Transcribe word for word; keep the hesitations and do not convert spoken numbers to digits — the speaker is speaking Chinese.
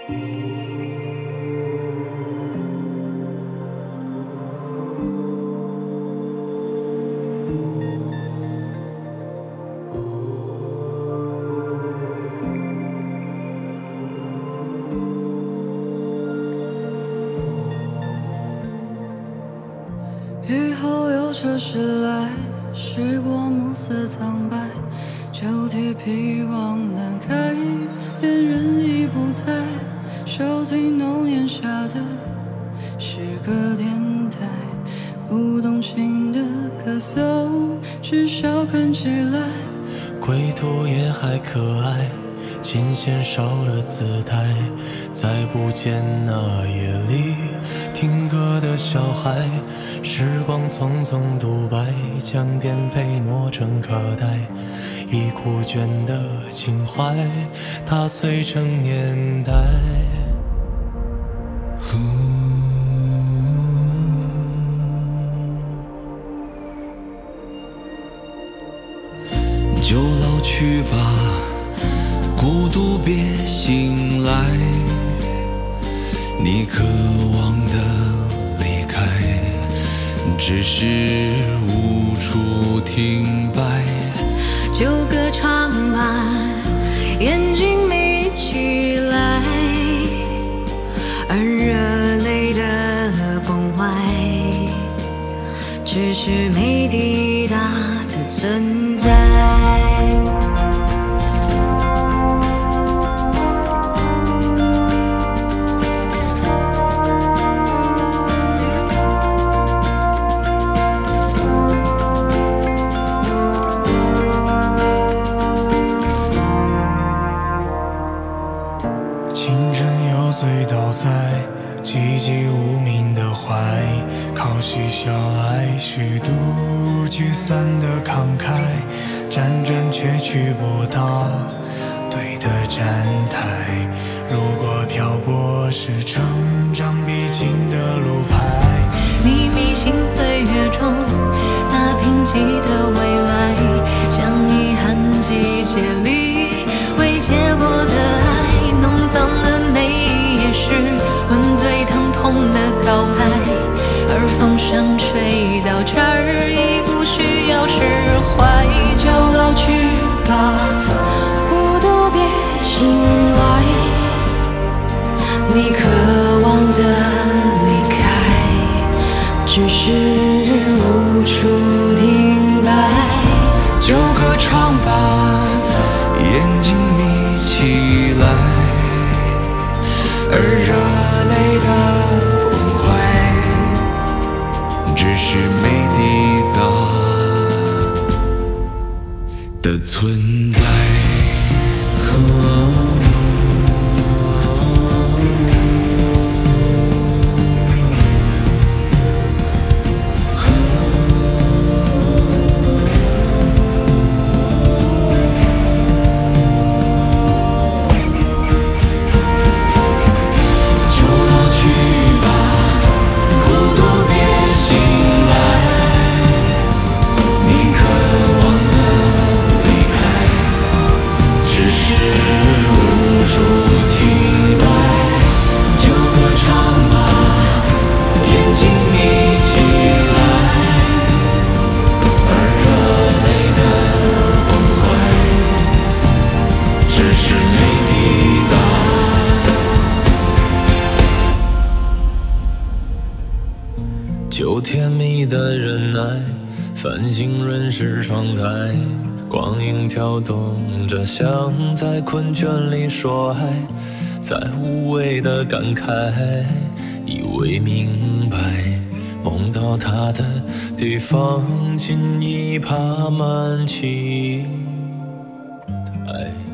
雨后有车驶来，时光暮色苍白，旧铁皮往南开，恋人已不在，收听浓烟下的是个电台，不动情的咳嗽，至少看起来归途也还可爱，琴弦少了姿态，再不见那夜里听歌的小孩，时光匆匆独白，将颠沛磨成卡带，已枯卷的情怀踏碎成年代。 就老去吧，孤独别醒来，你渴望的离开，只是无处停摆。 就歌唱吧，眼睛眯起来，而热泪的崩坏，只是没抵达的存在。 醉倒在寂寂无名的怀，靠嬉笑来虚度聚散的慷慨，辗转却去不到对的站台。如果漂泊是成长必经的路牌， 你迷信岁月中那贫瘠的未来，像遗憾季节里未结果的爱，弄脏了每是吻最疼痛的告白，而风声吹到这儿已不需要释怀。就老去吧，孤独别醒来，你渴望的离开，只是无处停摆。 就歌唱吧，眼睛眯起来，而热泪的崩坏，只是没抵达的存在。就甜蜜的忍耐，繁星润湿窗台，光影跳动着，像在困倦里说爱，在无谓的感慨，以为明白，梦到他的地方，竟已爬满期待。